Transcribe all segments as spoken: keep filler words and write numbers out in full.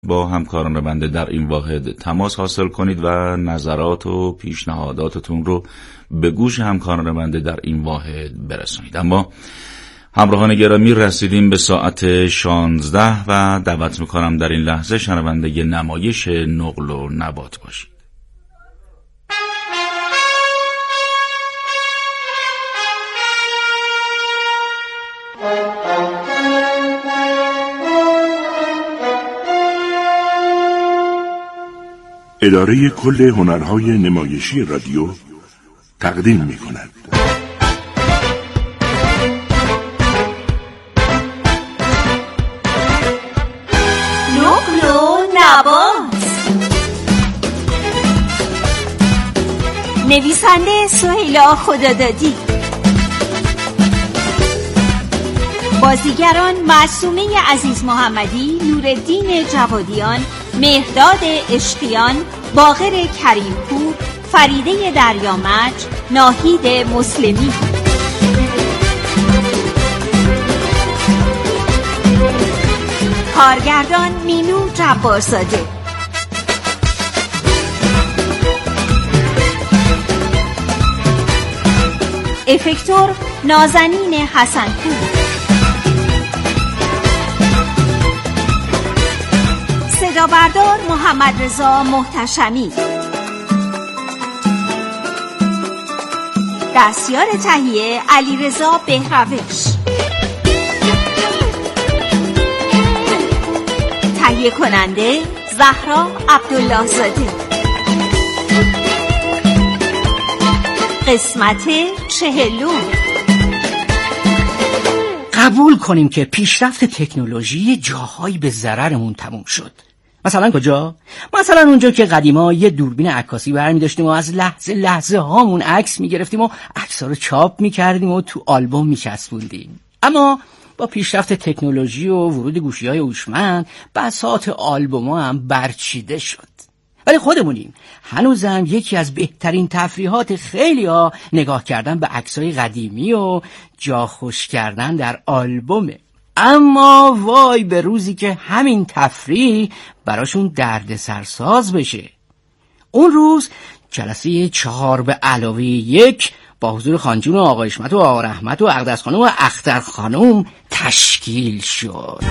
با همکاران بنده در این واحد تماس حاصل کنید و نظرات و پیشنهاداتتون رو به گوش همکاران بنده در این واحد برسونید. اما همراهان گرامی، رسیدیم به ساعت شانزده و دعوت میکنم در این لحظه شنونده ی نمایش نقل و نبات باشید. اداره کل هنرهای نمایشی رادیو تقدیم می کند. نقل و نبات. نویسنده سهیلا خدادادی. بازیگران معصومه عزیز محمدی، نورالدین جوادیان، مهرداد عشقیان، باقر کریمپور، فریده دریامج، ناهید مسلمی. کارگردان مینو جبارزاده. افکتور نازنین حسنپور. صدا بردار محمد رضا محتشمی. دستیار تهیه علیرضا بهروش. تهیه کننده زهرا عبدالله زاده. قسمت چهلم. قبول کنیم که پیشرفت تکنولوژی جاهایی به ضررمون تموم شد. مثلا کجا؟ مثلا اونجا که قدیما یه دوربین عکاسی برمی داشتیم و از لحظه لحظه هامون عکس می گرفتیم و عکس‌ها رو چاپ می کردیم و تو آلبوم می چسبوندیم. اما با پیشرفت تکنولوژی و ورود گوشی‌های هوشمند بساط آلبوم‌ها هم برچیده شد. ولی خودمونیم هنوزم یکی از بهترین تفریحات خیلی‌ها نگاه کردن به عکس‌های قدیمی و جا خوش کردن در آلبومه. اما وای به روزی که همین تفریح براشون درد سرساز بشه. اون روز جلسه چهار به علاوه یک با حضور خانجون و آقا حشمت و آقا رحمت و اقدس خانم و اختر خانم تشکیل شد.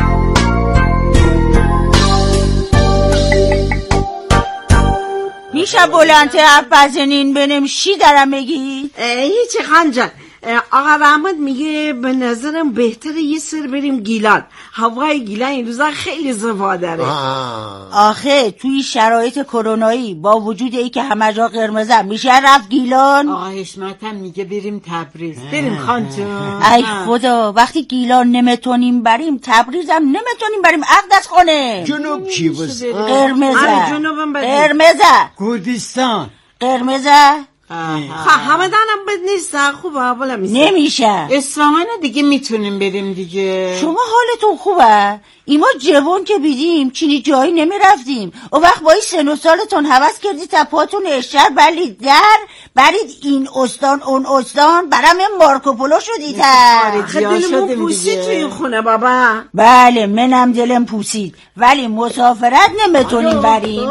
میشه بلند حرف بزنین بنم چی دارم بگی؟ هیچی خانجان. آقا رحمت میگه به نظرم بهتره یه سر بریم گیلان. هوای گیلان این روزا خیلی زیبا داره. آخه توی شرایط کرونایی با وجود ای که همه جا قرمزه میشه رفت گیلان. آقا حشمت هم میگه بریم تبریز. بریم خانجان. ای خدا، وقتی گیلان نمیتونیم بریم تبریز هم نمیتونیم بریم اقدس خانه. جنوب چی بود؟ قرمزه. جنوبم بدیم. قرمزه. کردستان. قرمزه. خواه همدانم بد نیست. خوبه اولا میشه. نمیشه. اصفهان دیگه میتونیم بریم دیگه. شما حالتون خوبه؟ ایما جوان که بیدیم چینی جایی نمی رفتیم. او وقت با این سن و سالتون حوض کردی تپاتون اشتر بلید در برید این استان اون استان برم مارکوپولو شدی تر. دلمون پوسید توی این خونه بابا. بله منم دلم پوسید ولی مسافرت نمیتونیم بریم.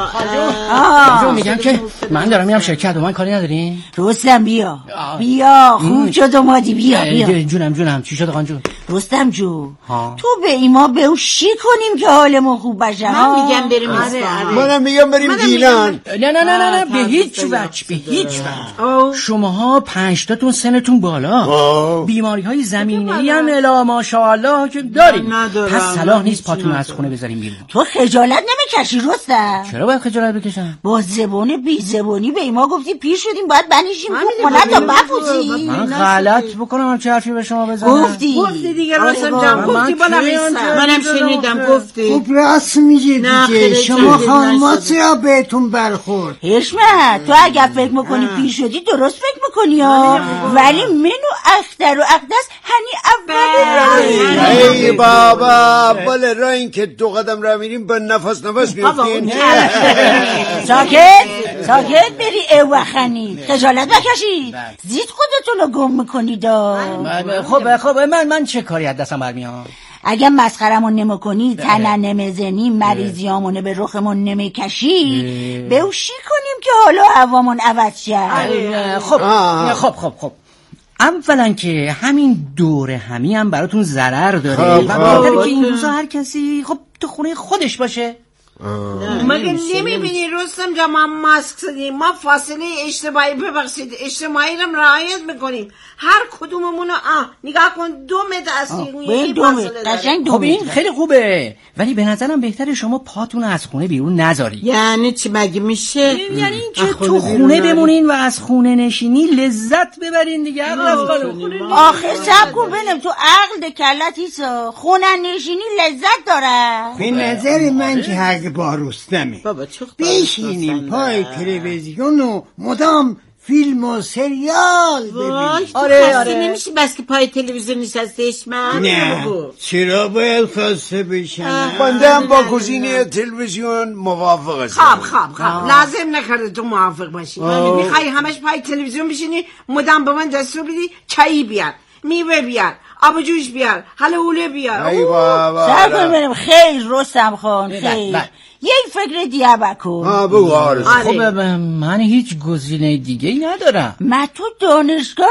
جو میگم که من دارم میرم شرکت و من کاری نداریم. رستم بیا بیا خوب شد اومدی بیا بیا. جونم جونم چی شد خانجون؟ رستم جو تو به ایما به او شی کنیم که حالمون خوب بشه. من میگم بریم اصفهان. منم میگم بریم گیلان. نه نه نه نه به هیچ وجه به هیچ وجه. شماها پنج تاتون سنتون بالا، بیماری های زمینه‌ای هم الا ماشاءالله که داریم، پس صلاح نیست پاتون از خونه بذاریم بیرون. تو خجالت نمیکشی رستم؟ چرا باید خجالت بکشم؟ با زبون بی زبونی به ایما گفتی پیر شدیم باید بنشیم تو خونه تا بپوسی. من غلط بکنم چه حرفی به شما بزنم؟ گفتی گفتی دیگه رستم جان گفتی بنویسم. منم شنیدم گفتی. خوب راست میگی دیگه. شما خانمات را بهتون برخورد. حشمت تو اگر فکر میکنی پیر شدی درست فکر میکنی ها، ولی منو اختر و اقدس هنی اول ای بابا اول راه این که دو قدم را میریم به نفس نفس میفتین. ساکت ساکت بری اوخنی خجالت بکشید زید خودتون رو گم میکنید. خب خب من من چه کاری از دستم برمیاد؟ اگه مسخرمون نمی کنی، تنن نمیزنی، مریضیامونه به رخمون نمیکشی، بهوشی کنیم که حالا هوامون عوض شد. خب خب خب خب اولا که همین دوره همی هم براتون ضرر داره و بهتره که این روزا هر کسی خب تو خونه خودش باشه. مگه نمیبینی رستم جا ما ماسک زدیم، ما فاصله اجتماعی ببخشید اجتماعی رو رعایت میکنیم، هر کدوممونو آه نگاه کن دو متر از این فاصله داریم. خب این خیلی خوبه، ولی به نظرم بهتره شما پاتون از خونه بیرون نذاری. یعنی چی مگه میشه؟ یعنی اینکه تو خونه بمونین و از خونه نشینی لذت ببرین دیگه. آخه سب کن ببینم تو عقل کلتیسا خونه نشینی لذت داره؟ به نظر من که حق با رستمه. بشینیم پای تلویزیون و مدام فیلم و سریال ببینیم. آره آره نمیشه بس که پای تلویزیون نشستش من. نه چرا باید خسته بشن؟ بنده هم با گزینه تلویزیون موافق هستم. خب خب خب لازم نکرده تو موافق باشی. میخوای همش پای تلویزیون بشینی مدام به من دستور بدی چایی بیار، میوه بیار، آب جوش بیار، حلوله بیار. ای بابا سر کنم خیر رستم خان خیر. یک فکر دیگه بکن. ها بگو آرزو. خب من هیچ گزینه دیگه ای ندارم. من تو دانشگاه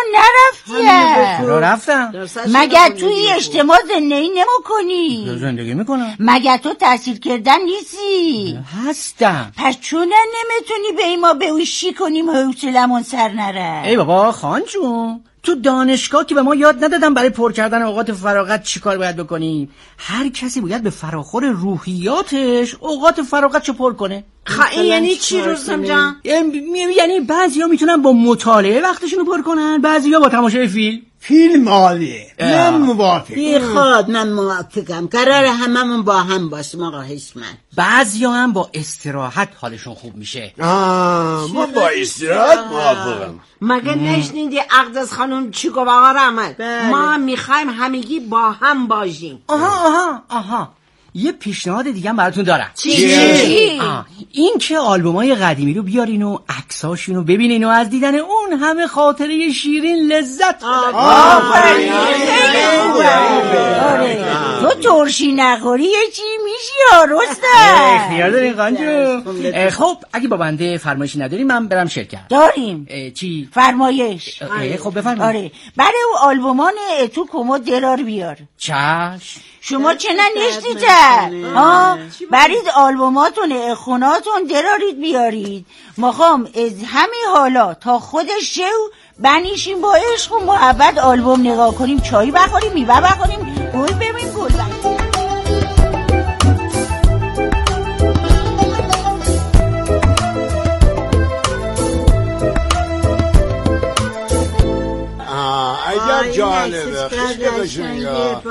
نرفتی؟ را رفتم. مگر توی اجتماع زندگی نمی کنی؟ زندگی میکنم. مگر تو تحصیل کردن نیستی؟ هستم. پس چون نمیتونی به این ما بهوشی کنیم حوصلمون سر نره؟ ای بابا خان جون، تو دانشگاه که به ما یاد ندادن برای پر کردن اوقات فراغت چی کار باید بکنیم؟ هر کسی باید به فراخور روحیاتش اوقات فراغتشو پر کنه. خب یعنی چی رستم جان؟ یعنی بعضیا میتونن با مطالعه وقتشونو پر کنن، بعضیا با تماشای فیلم. فیلم عالیه، من موافقم. بی خود من موافقم، قرار هممون با هم باشیم آقا هشمن. بعضیا هم با استراحت حالشون خوب میشه. آه ما با استراحت موافقم. مگه نشنیدی اقدس خانم چی گفت آقا رحمت؟ ما میخوایم همگی با هم باشیم. آها آها آها یه پیشنهاد دیگه هم براتون دارم. چی؟ چی؟ این که آلبومای قدیمی رو بیارین و عکساشون رو ببینین و از دیدن اون همه خاطره شیرین لذت ببرین. آفرین تو ترشی نخوری یه چی میشی یا رستم؟ خیال دارین قانجو. خب اگه با بنده فرمایشی نداریم من برم شرکت. داریم. چی؟ فرمایش. خب بفرمایید. آره برای او آلبومان تو کمد درار بیار. چشم. شما چه ننشتید ها؟ برید آلبوماتون خوناتون درارید بیارید. مخوام از همین حالا تا خودش شو بنیشیم با عشق و محبت آلبوم نگاه کنیم، چایی بخوریم، میوه بخوریم، گل ببینیم، گل بخوریم. عجب جالبه، خیلی قشنگه.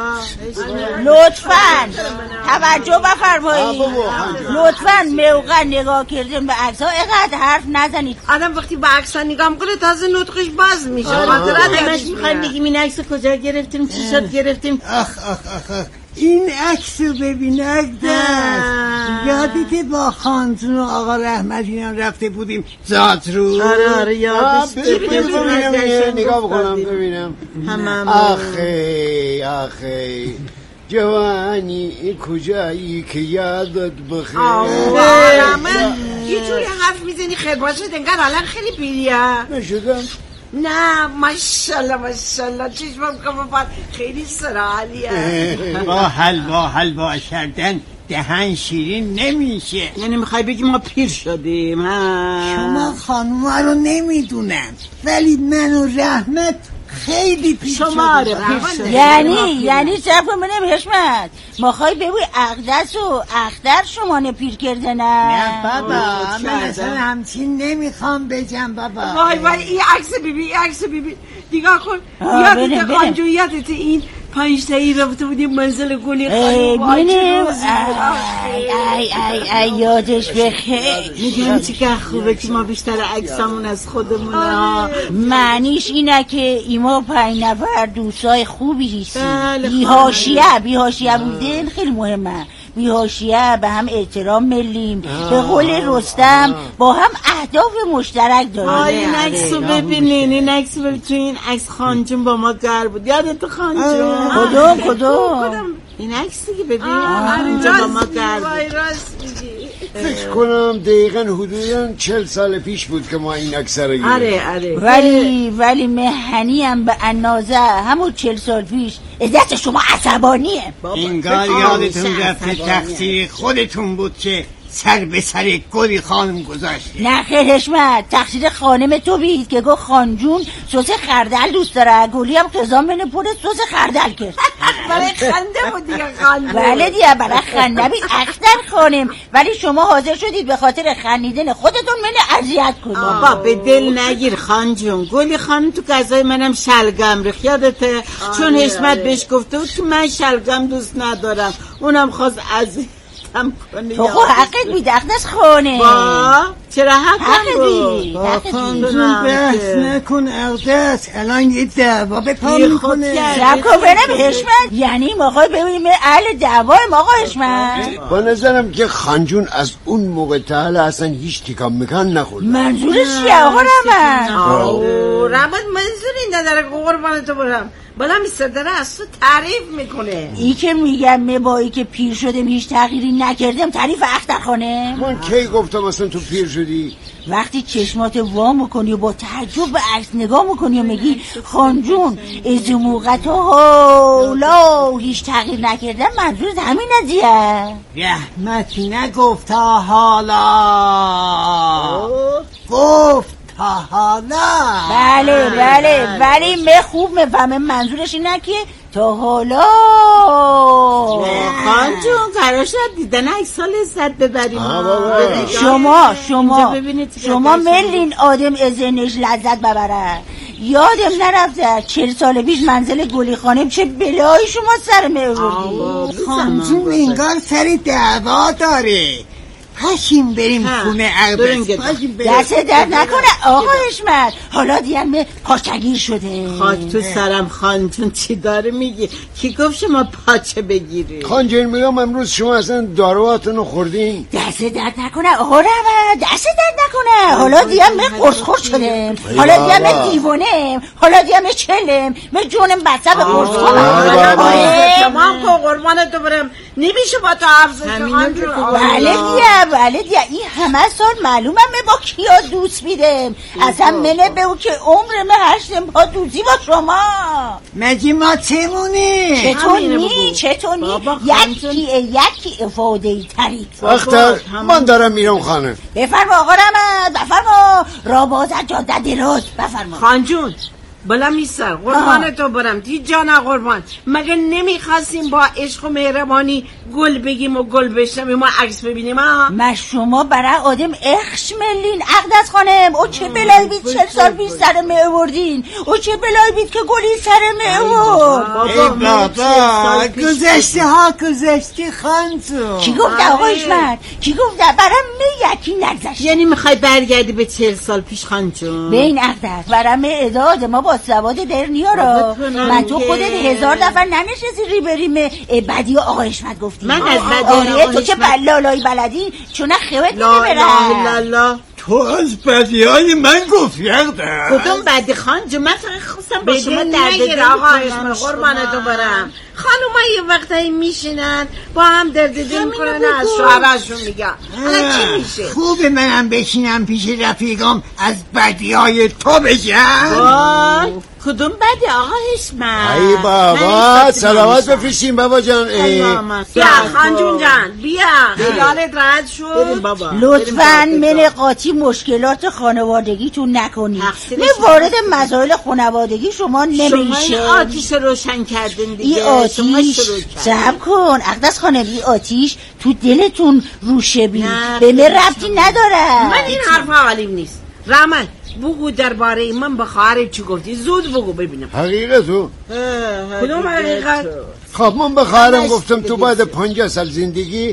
لطفاً توجه بفرمایید. لطفاً موقع نگاه کردن به عکس‌ها اینقدر حرف نزنید. آدم وقتی به عکس‌ها نگاه می‌کنه تازه نطقش باز میشه. همش می‌خوایم بگیم این عکس کجا گرفتیم، چی شد گرفتیم. آخ آخ آخ این عکس رو ببین اقدس، یادته با خانجون و آقا رحمتیان رفته بودیم زادرو؟ آره آره یادش. ببینم نگاه بکنم ببینم. آخی آخی جوانی کجایی که یادت بخیر. آره من یه جوری حرف میزنی خیر باشه انگار الان خیلی پیریه. نشدم. نه ماشاءالله ماشاءالله چشمم کفافت خیلی سرالیه. با حلوا حلوا کردن دهن شیرین نمیشه. یعنی میخوای بگی ما پیر شدیم ها؟ شما خانوما رو نمیدونم ولی من و رحمت خیلی پیر شما شدیم. یعنی یعنی صرف منم حشمت مخوای بگوی اقدس و اختر شما نپیر کرده نه؟ نه بابا من اصلا همچین نمیخوام بگم بابا. وای وای این عکس بیبی این عکس بیبی دیگاه کن. یادت قانجو یادت این پنج تایی رفته بودیم منزل گلی خانم. بینیم ای ای ای ای یادش بخیر. میگم چی که خوبه که ما بیشتر عکسامون از خودمونه. معنیش اینه که ایما پنج نفر دوستای خوبی هستیم. بی‌حاشیه بی‌حاشیه بودن خیلی مهمه. بی‌حاشیه به هم احترام ملیم. به قول رستم با هم اهداف مشترک داریم. آه این عکس رو ببینین این عکس رو ببین. تو این عکس خانجون با ما گر بود. یادت خانجون؟ کدوم کدوم این عکس دیگه ببین اینجا با ما گرد فکر کنم دقیقا حدودا چل سال پیش بود که ما این عکس رو گرفتیم. آره آره ولی ولی مهنی هم به اندازه همون چل سال پیش عزت شما عصبانیه. انگار یادتون رفته تقصیر خودتون بود که سر به سر گلی خانم گذاشتی. نه خیر حشمت، تقصیر خانم تو بید که گو خانجون سس خردل دوست داره، گلی هم قضا منه پر سس خردل کرد. برای خنده بود دیگه خانجون. بله دیگه برای خنده بید اختر خانم، ولی شما حاضر شدید به خاطر خندیدن خودتون منو اذیت کنید. بابا به دل نگیر خانجون، گلی خانم تو غذای منم شلگم ریخت یادته؟ چون حشمت بهش گفته بود که من شلگم دوست ندارم، اونم خواست از تو خو حقت بید اقدس خانه. با چرا حقم بود؟ با خانجون بحث نکن اقدس، الان یه دعوا به پا میکنه. شب کن برم حشمت، یعنی ماقای ببینیم اهل دعوایم آقا حشمت. با نظرم که خانجون از اون موقع تا حالا اصلا هیچ تکان مکان نخورد. منظورش چیه آقا رمن؟ رمن منظوری نداره قربان تو برم، بالا میستدره از تو تعریف میکنه. ای که میگم مبایی که پیر شدم هیچ تغییری نکردم تعریف اختر خانه. من کی گفتم اصلا تو پیر شدی؟ وقتی چشمات وا میکنی و با تعجب به عکس نگاه میکنی و میگی خانجون از موقع تو حالا هیچ تغییر نکردم، منظورت همین ازیه؟ رحمتی نگفت تا حالا، گفت حالا. بله بله ولی من خوب میفهمم منظورش اینه که تا حالا. خانجون قرار شد دیدن عکس سال لذت ببریم. شما شما شما ملین آدم از ذهنش لذت ببره. یادم نرفته چل سال پیش منزل گلی خانم چه بلایی شما سر می‌آوردی. خانجون انگار سر دعوا داره. پاشیم بریم خونه عربس. دست درد نکنه آقا حشمت، حالا دیگه پاچگیر شده. خاک تو سرم خانجون، چی داره میگی؟ کی گفت شما پاچه بگیری؟ خانجون میگم امروز شما اصلا داروهاتونو خوردین؟ دست درد نکنه آقا رمه، دست درد نکنه. حالا دیگه من قرصخور شدم، حالا دیگه من دیوانم، حالا دیگه من چلم، من جونم بسته به قرصخورم. تمام کن قربانت تو برم، نمیشه با تو حفظش خانجون. بله دیگه بله دیگه این همه سال معلومه من با کیا دوست میدم، اصلا منه به او که عمر من هشتم با دوزی با شما. مگه ما چمونه؟ چطور نی چطور نی یکی یکی افاده ای تری. اختر من دارم میرم خانه. بفرما آقا رمد، بفرما رابازت جاده دراز، بفرما. خانجون بلا میسر قربان تو برم دی جانا قربان، مگه نمیخواستیم با عشق و مهربانی گل بگیم و گل بشنویم ما عکس ببینیم ها؟ من شما برای آدم اخش ملین عقدس خانم، او چه بلایی بید چل سال بیش سر می اوردین، او چه بلایی بید که گلی سر می اوورد. ای بابا گذشته ها گذشته خانجون. کی گفته آقا حشمت؟ کی گفته؟ برای می یکی نگذشت. یعنی میخوای برگردی به چهل سال پیش خانجون؟ به این عقدس برای می اداد ما با سواد در نیارا. من تو خودت هزار دفعه ننشستی ری بریم بدی آقا حشمت گفتی. من از بدی آره تو که بلالای بلدی چون خیوت نمیبره. لا لا تو از بدی های من گفتی اقدر. کدوم بدی خانجون؟ من فقط خواستم با شما درد دل آقا حشمت قربانتو برم. خانوما یه وقتایی میشینن با هم درد دل میکنن از شوهرشون میگن الان چی میشه؟ خوبه منم بشینم پیش رفیقام از بدی های تو بگم. کدوم بدی آقا حشمت؟ ای بابا سلامت بفرستیم بابا جان. بیا خانجون جان بیا خیالت راحت شد. لطفاً من قاطی مشکلات خانوادگیتون نکنید، من وارد مسائل خانوادگی شما نمیشه. شما آتیش روشن کردین دیگه. این آتیش صبر کن اقدس خانم، این آتیش تو دلتون روشه بید، به من ربطی نداره. من این حرفا حالیم نیست. رحمت بگو درباره من به خواهرت چی گفتی؟ زود بگو ببینم. حقیقتو؟ کدوم حقیقت؟ خب من به خواهرم گفتم تو بعد پنجاه سال زندگی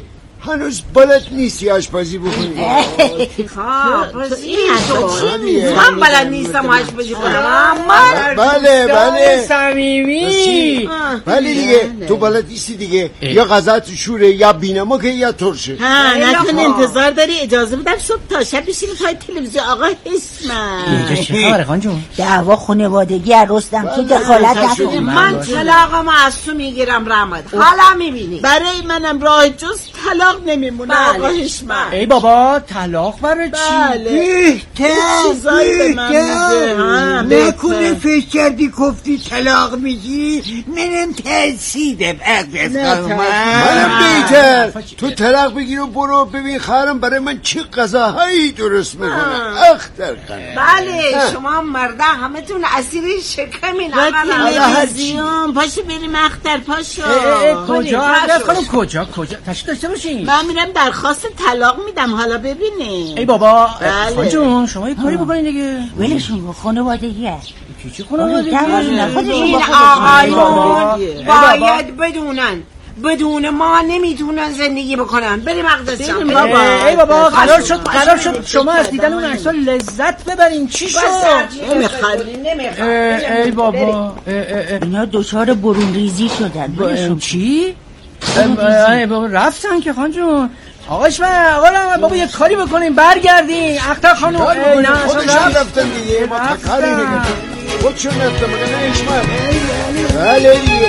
هنوز بلد نیستی آشپزی بکنی؟ خب این من بلد نیستم آشپزی کنم. بله بله صمیمی. بله دیگه تو بلد نیستی دیگه، یا غذا تو شوره یا بینمکه یا ترشه. ها نکن انتظار داری اجازه بدم صبح تا شب بشینی پای تلویزیون آقا اسمت. اینجا چه خبره خان جون؟ دعوا خانوادگی رستم تو دخالت نکن. من طلاقم از تو میگیرم رحمت، حالا میبینی برای منم راه جز طلاق نمیمونه آقا اسمت. ای بابا طلاق برای چی؟ بله چیزایی به من میگه. نکنه فکر کردی گفتی طلاق میگی منم ترسیدم. منم بیتر تو طلاق بگیر و برو ببین خواهرم برای من چه غذاهایی درست میکنه. اختر کنه. بله شما مرده همه تون اسیر شکمین. تلویزیون پاشو بریم اختر پاشو. کجا؟ خانم کجا کجا تشریف داشته باشین. من میرم درخواست طلاق میدم حالا ببینه. ای بابا خان جون شما یه کاری بکنین دیگه. ولشون خانوادگی است. چی خانوادگی؟ این آقایون باید بدونن بدون ما نمیتونن زندگی بکنن. بریم مقدس جان. ای بابا قرار شد قرار شد شما از دیدن اون عکس‌ها لذت ببرین. چی شد؟ نمیخواد نمیخواد. ای بابا اینا دچار برون ریزی شدن. چی؟ ای بابا رفتن که خان جون. آقاش من آقا بابا یه کاری بکنیم برگردین. اختر خانم خودشون رفتن دیگه ما کاری نگیم. خودشون رفتن مگه نشمن. بله دیگه.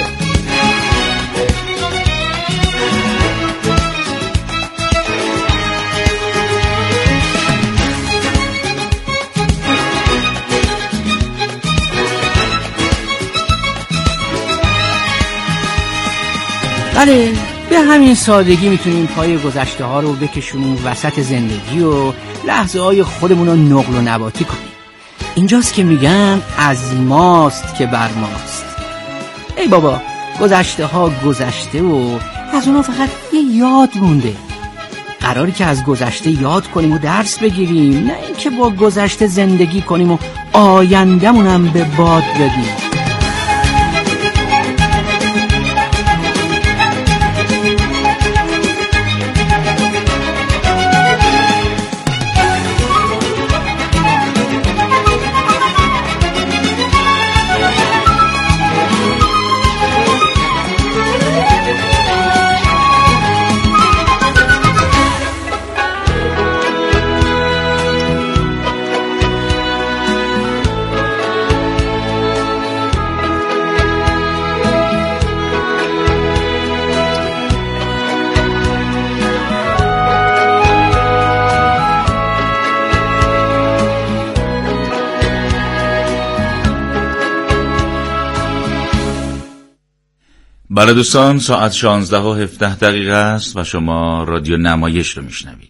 بله به همین سادگی میتونیم پای گذشته ها رو بکشونیم وسط زندگی و لحظه های خودمون رو نقل و نباتی کنیم. اینجاست که میگن از ماست که بر ماست. ای بابا گذشته ها گذشته و از اونا فقط یه یاد مونده. قراری که از گذشته یاد کنیم و درس بگیریم، نه اینکه با گذشته زندگی کنیم و آینده‌مونم به باد بدیم. بله دوستان ساعت شانزده و هفده دقیقه است و شما رادیو نمایش رو میشنوید.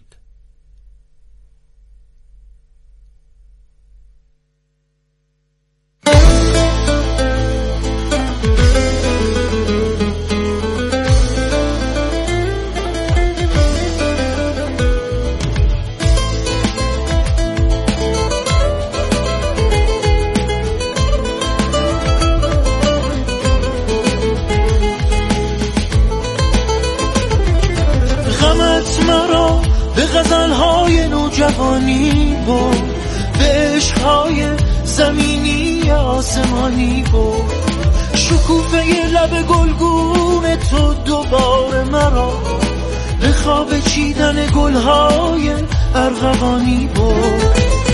جوانی بود به عشقهای زمینی آسمانی بود، شکوفه لب گلگون تو دوباره مرا به خواب چیدن گلهای ارغوانی بود.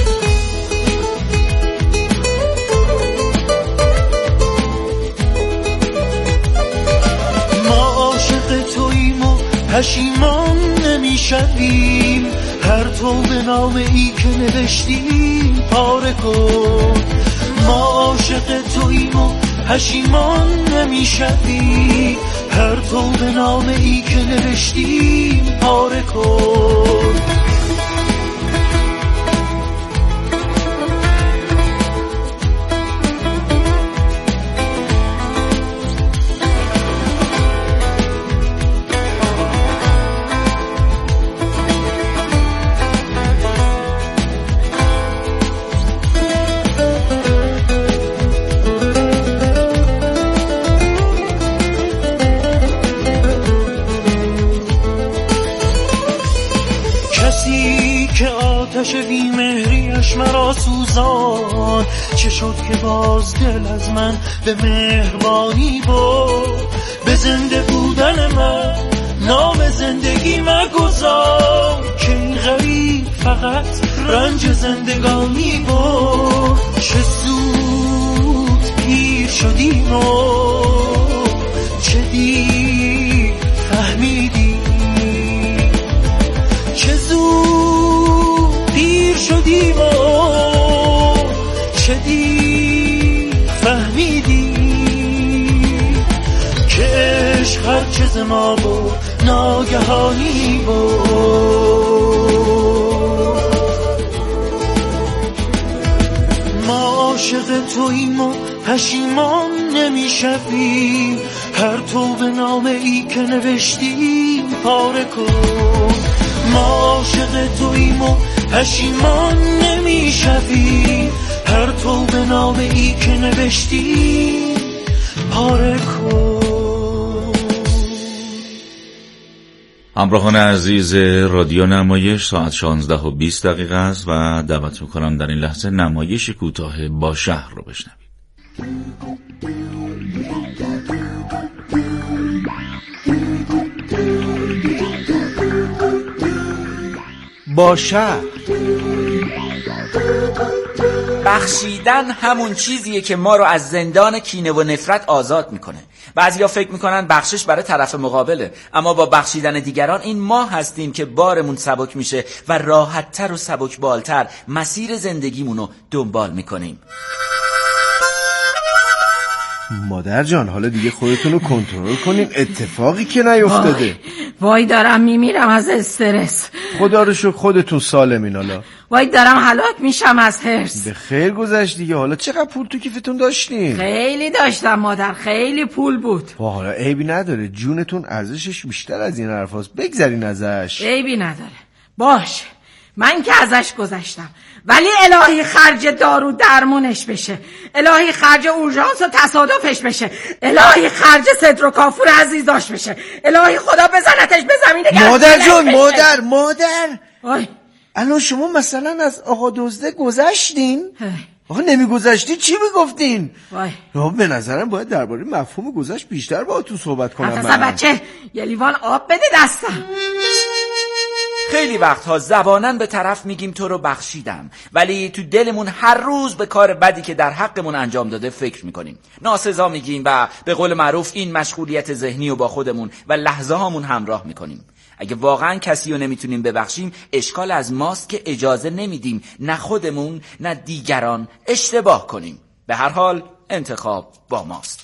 ما عاشق توییم و پشیمان نمیشویم، هر تو به نام ای که نوشتیم پاره کن. ما عاشق توییم و پشیمان نمیشویم، هر تو به نام ای که نوشتیم پاره کن. کسی که آتش بیمهریش مرا سوزان، چه شد که باز دل از من به مهربانی بود. به زنده بودن من نام زندگی مگذار، که این غریب فقط رنج زندگانی بود. چه زود پیر شدیم و چه دیر فهمیدیم، چه زود پیر شدیم و چه دیر فهمیدیم، که عشق هر چه ز ما بود ناگهانی بود. ما عاشق توییم و پشیمان نمیشویم، هر تو به نامه ای که نوشتیم پاره کن. ما عاشق توییم و پشیمان نمیشویم، هر تو به نامه ای که نوشتیم پاره کن. همراهان عزیز رادیو نمایش، ساعت شانزده و بیست دقیقه است و دعوت میکنم در این لحظه نمایش کوتاه با شهر رو بشنوید. با شهر. بخشیدن همون چیزیه که ما رو از زندان کینه و نفرت آزاد میکنه. بعضیا فکر میکنن بخشش برای طرف مقابله، اما با بخشیدن دیگران این ما هستیم که بارمون سبک میشه و راحت‌تر و سبک بالتر مسیر زندگیمونو دنبال میکنیم. مادر جان حالا دیگه خودتون رو کنترل کنین، اتفاقی که نیفتاده. وای, وای دارم میمیرم از استرس. خدا رو شکر خودتون سالمین. حالا وای دارم هلاک میشم از هرس. به خیر گذشت دیگه. حالا چقدر پول تو کیفتون داشتین؟ خیلی داشتم مادر، خیلی پول بود. و حالا عیبی نداره، جونتون ارزشش بیشتر از این حرفاست، بگذرین ازش. عیبی نداره، باشه من که ازش گذشتم، ولی الهی خرج دارو درمونش بشه، الهی خرج اورژانس و تصادفش بشه، الهی خرج صدر و کافور عزیزاش بشه، الهی خدا بزنتش به زمین گرد. مادر جان مادر مادر آی الان شما مثلا از آقا دزده گذشتین؟ آقا نمی گذشتی چی میگفتین؟ وای به نظرم باید درباره مفهوم گذشت بیشتر باهاتون صحبت کنم. من بچه یه لیوان آب بده دستم. خیلی وقتها زبانن به طرف میگیم تو رو بخشیدم، ولی تو دلمون هر روز به کار بدی که در حقمون انجام داده فکر میکنیم، ناسزا میگیم و به قول معروف این مشغولیت ذهنی رو با خودمون و لحظه هامون همراه میکنیم. اگه واقعا کسی رو نمیتونیم ببخشیم، اشکال از ماست که اجازه نمیدیم نه خودمون نه دیگران اشتباه کنیم. به هر حال انتخاب با ماست.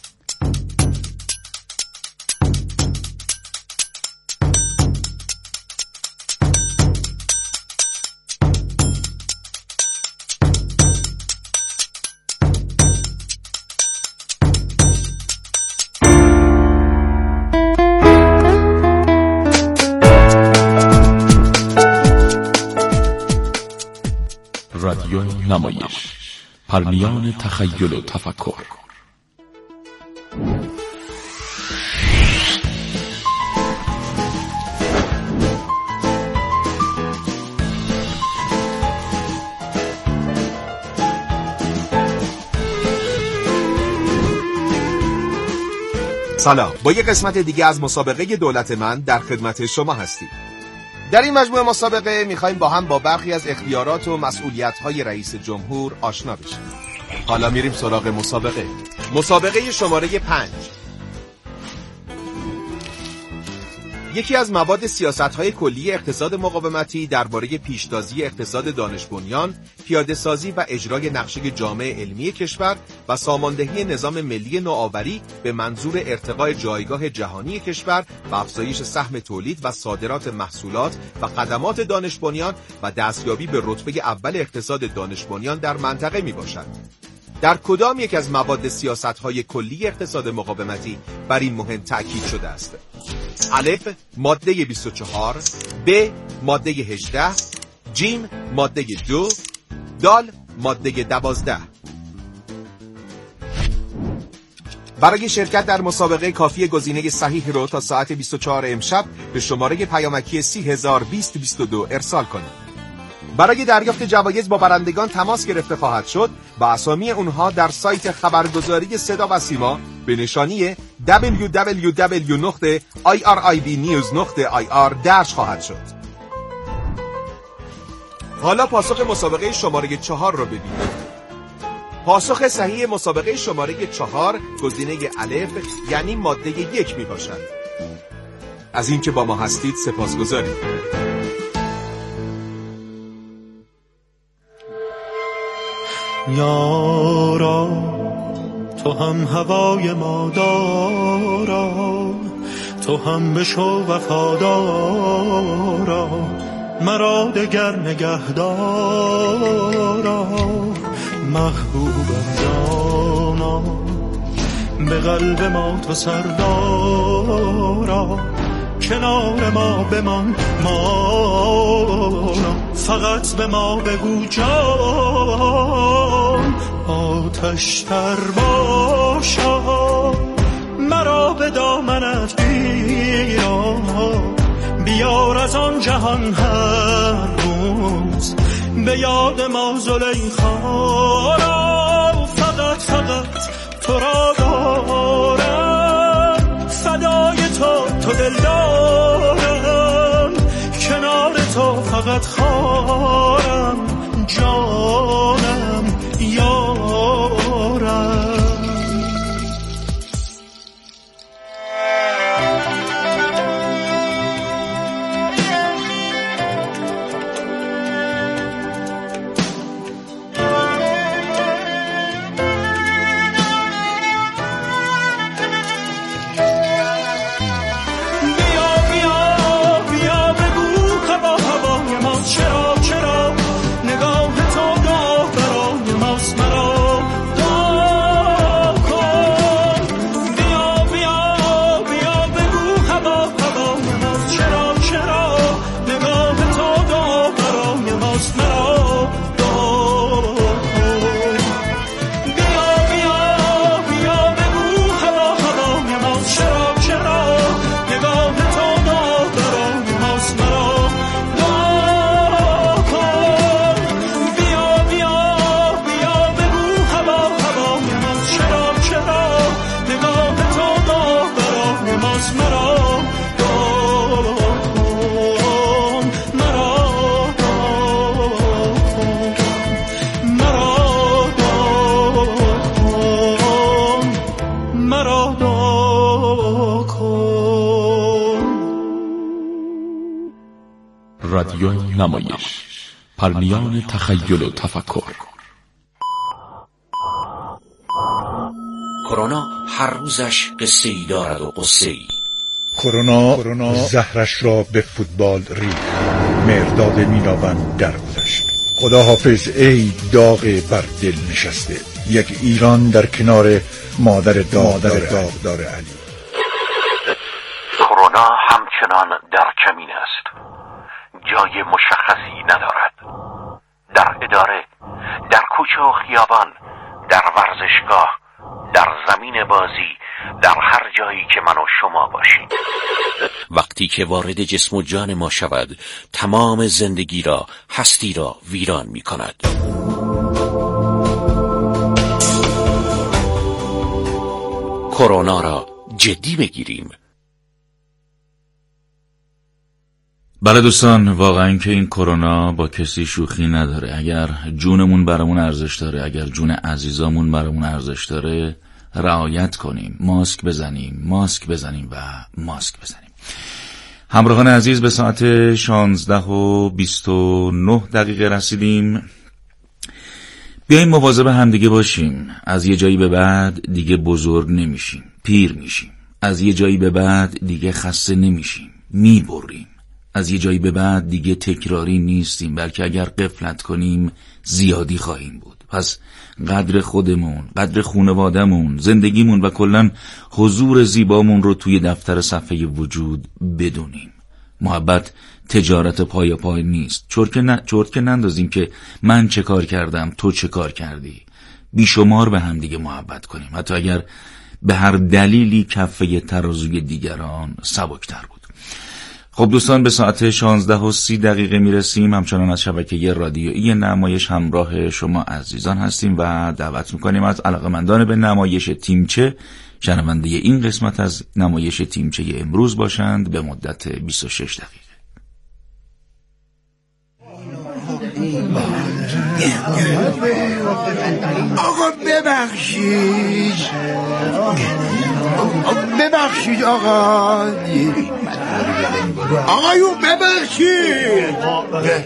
رادیو نمایش، پرنیان تخیل و تفکر. سلام، با یک قسمت دیگه از مسابقه دولت من در خدمت شما هستیم. در این مجموعه مسابقه میخوایم با هم با برخی از اختیارات و مسئولیت‌های رئیس جمهور آشنا بشیم. حالا میریم سراغ مسابقه. مسابقه شماره پنج. یکی از مواد سیاست‌های کلی اقتصاد مقاومتی درباره پیشتازی اقتصاد دانش بنیان، پیاده‌سازی و اجرای نقشه جامع علمی کشور و ساماندهی نظام ملی نوآوری به منظور ارتقاء جایگاه جهانی کشور و افزایش سهم تولید و صادرات محصولات و خدمات دانش بنیان و دستیابی به رتبه اول اقتصاد دانش بنیان در منطقه میباشد. در کدام یک از مواد سیاست‌های کلی اقتصاد مقاومتی بر این مهم تأکید شده است؟ الف ماده بیست و چهار، ب ماده هجده، جیم ماده دو، دال ماده دوازده. برای شرکت در مسابقه کافی گزینه صحیح رو تا ساعت بیست و چهار امشب به شماره پیامکی سی هزار بیست بیست و دو ارسال کنید. برای دریافت جوایز با برندگان تماس گرفته خواهد شد و اسامی اونها در سایت خبرگزاری صدا و سیما به نشانی دبلیو دبلیو دبلیو نقطه آی آر آی بی نیوز نقطه آی آر درج خواهد شد. حالا پاسخ مسابقه شماره چهار رو ببینید. پاسخ صحیح مسابقه شماره چهار گزینه الف یعنی ماده یک می باشد. از اینکه با ما هستید سپاسگزاریم. یارا تو هم هوای ما دارا، تو هم بشو وفادارا، مرا دگر نگهدارا، محبوبم جانا، به قلب ما تو سردارا، کنار ما بمان مانا، فقط به ما بگو جان، آتش تر باشا، مرا به دامنت بیا، بیار از آن جهان هر روز به یاد ما زلیخا را، فقط فقط تو را دارم، فدای تو تو دل دارم، کنار تو فقط خارم، جانم یارم. رادیو نمایش، پرنیان تخیل و تفکر. کرونا هر روزش قصه ای دارد و قصه ای. کرونا زهرش را به فوتبال ریخت، مرداد میناوند درگذشت. خدا حافظ ای داغ بر دل نشسته، یک ایران در کنار مادر داغدار داغدار علی. کرونا همچنان در کمین است، جای مشخصی ندارد. در اداره، در کوچه و خیابان، در ورزشگاه، در زمین بازی، در هر جایی که من و شما باشیم. وقتی که وارد جسم و جان ما شود، تمام زندگی را، هستی را ویران می کند. کرونا را جدی بگیریم. بله دوستان، واقعا که این کرونا با کسی شوخی نداره. اگر جونمون برامون ارزش داره، اگر جون عزیزامون برامون ارزش داره، رعایت کنیم، ماسک بزنیم، ماسک بزنیم و ماسک بزنیم. همراهان عزیز، به ساعت شانزده و بیست و نه دقیقه رسیدیم. بیاییم مواظب همدیگه باشیم. از یه جایی به بعد دیگه بزرگ نمیشیم، پیر میشیم. از یه جایی به بعد دیگه خسته نمیشیم، میبریم. از یه جایی به بعد دیگه تکراری نیستیم، بلکه اگر غفلت کنیم زیادی خواهیم بود. پس قدر خودمون، قدر خانواده‌مون، زندگیمون و کلاً حضور زیبامون رو توی دفتر صفحه وجود بدونیم. محبت تجارت پای پای نیست. چرت نه چرت که نندازیم که من چه کار کردم، تو چه کار کردی. بیشمار به هم دیگه محبت کنیم، حتی اگر به هر دلیلی کفه ترازوی دیگران سبکتر بود. خب دوستان، به ساعت شانزده و سی دقیقه میرسیم. همچنان از شبکه رادیویی نمایش همراه شما عزیزان هستیم و دعوت میکنیم از علاقه‌مندان به نمایش تیمچه شنونده این قسمت از نمایش تیمچه امروز باشند به مدت بیست و شش دقیقه. آقا ببخشید ببخشید آقا آقایون ببخشید